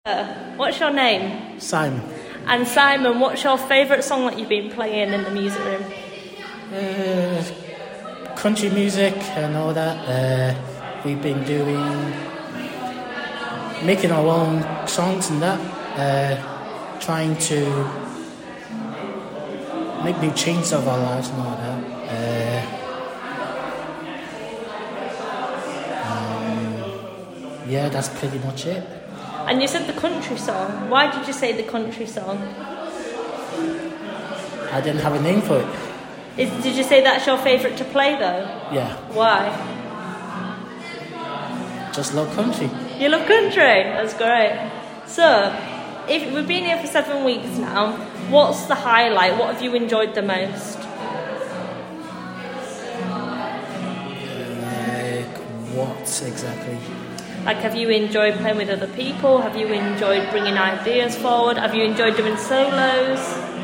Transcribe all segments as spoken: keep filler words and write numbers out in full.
Uh, What's your name? Simon. And Simon, what's your favourite song that you've been playing in the music room? Uh, country music and all that. Uh, we've been doing, making our own songs and that. Uh, trying to make new changes of our lives and all that. Uh, um, yeah, that's pretty much it. And you said the country song. Why did you say the country song? I didn't have a name for it. Is, did you say that's your favourite to play though? Yeah, Why? just love country. You love country? That's great. So, if we've been here for seven weeks now, what's the highlight? What have you enjoyed the most? Like, what exactly? Like, have you enjoyed playing with other people? Have you enjoyed bringing ideas forward? Have you enjoyed doing solos?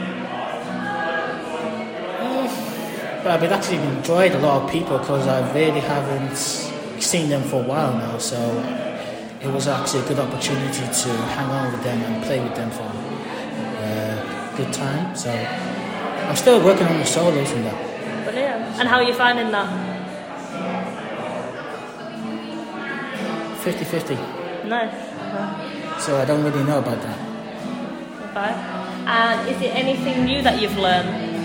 But I've actually enjoyed a lot of people because I really haven't seen them for a while now, so it was actually a good opportunity to hang out with them and play with them for a good time. So I'm still working on the solos and that. Brilliant. And how are you finding that? fifty-fifty. Nice. Uh-huh. So I don't really know about that. Okay. And is it anything new that you've learned?